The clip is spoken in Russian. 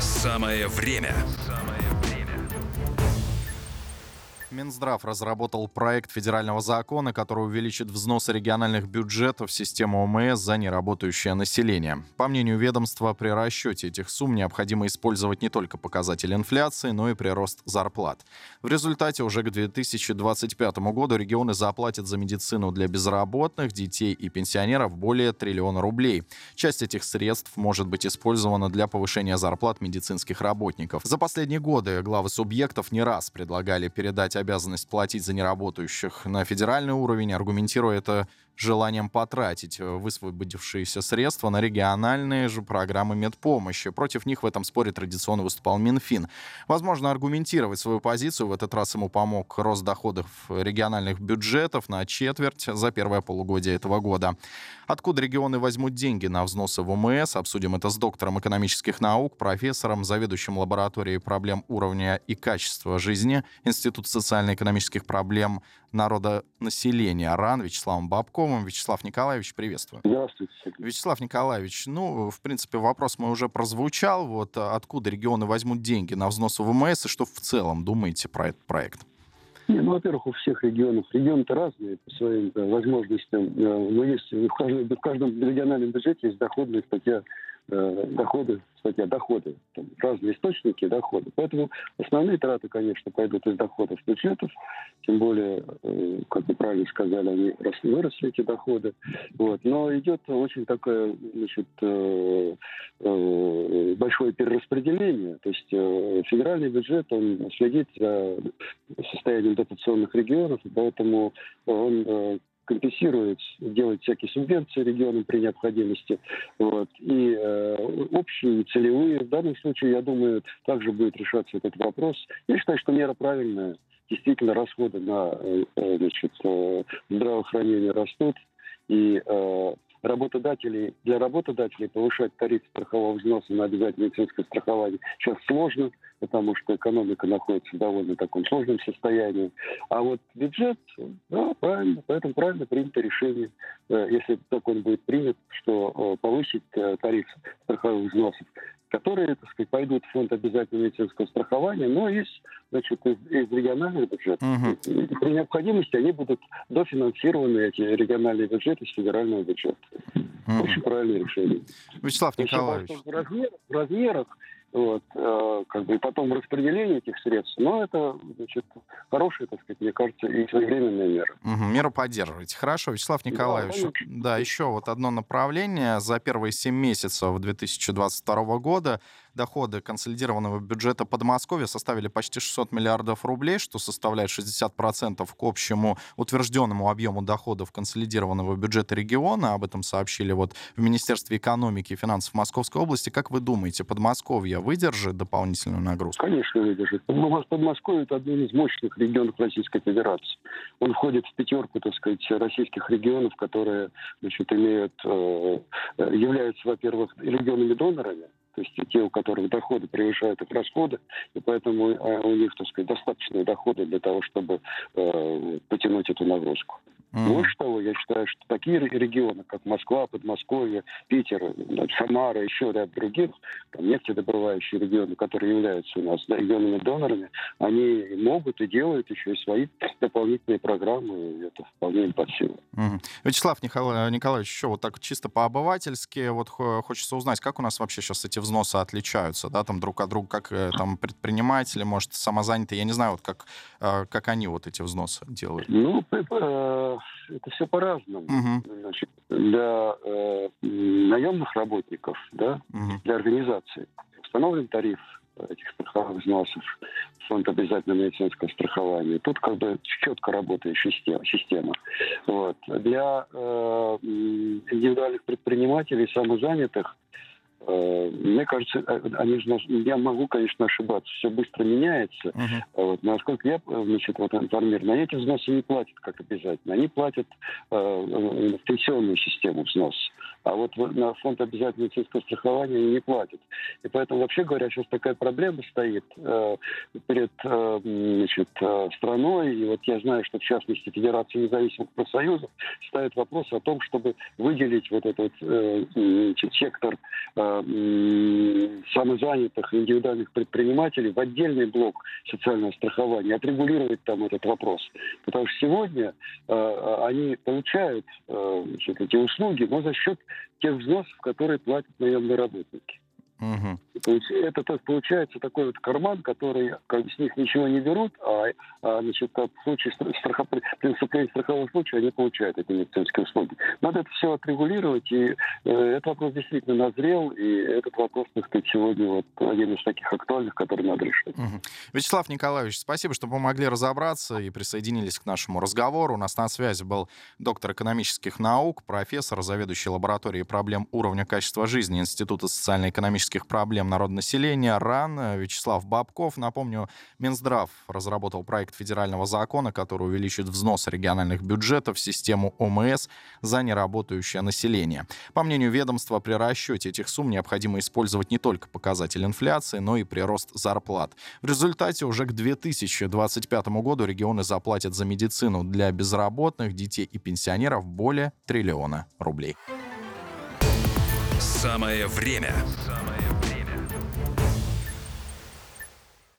Самое время. Минздрав разработал проект федерального закона, который увеличит взносы региональных бюджетов в систему ОМС за неработающее население. По мнению ведомства, при расчете этих сумм необходимо использовать не только показатель инфляции, но и прирост зарплат. В результате уже к 2025 году регионы заплатят за медицину для безработных, детей и пенсионеров более 1 триллиона рублей. Часть этих средств может быть использована для повышения зарплат медицинских работников. За последние годы главы субъектов не раз предлагали передать обязанность платить за неработающих на федеральный уровень, аргументируя это желанием потратить высвободившиеся средства на региональные же программы медпомощи. Против них в этом споре традиционно выступал Минфин. Возможно, аргументировать свою позицию в этот раз ему помог рост доходов региональных бюджетов на четверть за первое полугодие этого года. Откуда регионы возьмут деньги на взносы в ОМС? Обсудим это с доктором экономических наук, профессором, заведующим лабораторией проблем уровня и качества жизни Института социально-экономических проблем народонаселения РАН Вячеславом Бабковым. Вячеслав Николаевич, приветствую. Здравствуйте. Вячеслав Николаевич, в принципе, вопрос мой уже прозвучал. Вот откуда регионы возьмут деньги на взносы в ОМС и что в целом думаете про этот проект? Во-первых, у всех регионов. Регионы-то разные по своим возможностям. Но есть в каждом региональном бюджете есть доходная статья, доходы. Там разные источники дохода. Поэтому основные траты, конечно, пойдут из доходов бюджетов. Тем более, как вы правильно сказали, они выросли, эти доходы. Но идет очень такое, большое перераспределение. То есть федеральный бюджет, он следит за состоянием дотационных регионов, и поэтому он компенсирует, делает всякие субвенции регионам при необходимости. И общие, и целевые. В данном случае, я думаю, также будет решаться этот вопрос. Я считаю, что мера правильная. Действительно, расходы на здравоохранение растут. И для работодателей повышать тариф страхового взноса на обязательное медицинское страхование сейчас сложно, потому что экономика находится в довольно таком сложном состоянии. А вот бюджет, правильно, поэтому правильно принято решение, если так он будет принят, что повысить тариф страховых взносов, которые, пойдут в фонд обязательного медицинского страхования, но из региональных бюджетов. При необходимости они будут дофинансированы, эти региональные бюджеты, из федерального бюджета. Очень правильное решение. Вячеслав Николаевич. В размерах, и потом распределение этих средств, но это, хорошая, мне кажется, и своевременная мера. Меру поддерживаете. Хорошо, Вячеслав Николаевич. Да, еще одно направление. За первые 7 месяцев 2022 года доходы консолидированного бюджета Подмосковья составили почти 600 миллиардов рублей, что составляет 60% к общему утвержденному объему доходов консолидированного бюджета региона. Об этом сообщили в Министерстве экономики и финансов Московской области. Как вы думаете, Подмосковье выдержит дополнительную нагрузку? Конечно, выдержит. Подмосковье — это один из мощных регионов Российской Федерации. Он входит в пятерку, российских регионов, которые, являются, во-первых, регионами-донорами, то есть те, у которых доходы превышают их расходы, и поэтому у них, достаточные доходы для того, чтобы потянуть эту нагрузку. Больше того, я считаю, что такие регионы, как Москва, Подмосковье, Питер, Самара, еще ряд других, нефтедобывающие регионы, которые являются у нас регионами-донорами, они могут и делают еще и свои дополнительные программы, и это вполне им под силу. Вячеслав Николаевич, еще так чисто по-обывательски, хочется узнать, как у нас вообще сейчас эти взносы отличаются, друг от друга, как предприниматели, может, самозанятые, я не знаю, как они эти взносы делают. Это все по-разному. Для наемных работников, для организаций установлен тариф этих страховых взносов в фонд обязательного медицинского страхования. Тут четко работающая система. Для индивидуальных предпринимателей, самозанятых, мне кажется, я могу, конечно, ошибаться, все быстро меняется. Насколько я информирован, они эти взносы не платят как обязательно. Они платят в пенсионную систему взнос. А вот на фонд обязательного медицинского страхования они не платят. И поэтому, вообще говоря, сейчас такая проблема стоит перед страной. И вот я знаю, что в частности Федерация независимых профсоюзов ставит вопрос о том, чтобы выделить вот этот сектор самозанятых индивидуальных предпринимателей в отдельный блок социального страхования, отрегулировать там этот вопрос. Потому что сегодня они получают эти услуги, но за счет тех взносов, которые платят наемные работники. Угу. Это получается такой вот карман, который с них ничего не берут, в случае при наступлении страхового случая они получают эти медицинские услуги. Надо это все отрегулировать, и этот вопрос действительно назрел, и этот вопрос, так сказать, сегодня вот один из таких актуальных, который надо решить. Угу. Вячеслав Николаевич, спасибо, что помогли разобраться и присоединились к нашему разговору. У нас на связи был доктор экономических наук, профессор, заведующий лабораторией проблем уровня качества жизни Института социально-экономических проблем народонаселения РАН Вячеслав Бабков. Напомню, Минздрав разработал проект федерального закона, который увеличит взнос региональных бюджетов в систему ОМС за неработающее население. По мнению ведомства, при расчете этих сумм необходимо использовать не только показатель инфляции, но и прирост зарплат. В результате уже к 2025 году регионы заплатят за медицину для безработных, детей и пенсионеров более 1 триллиона рублей. Самое время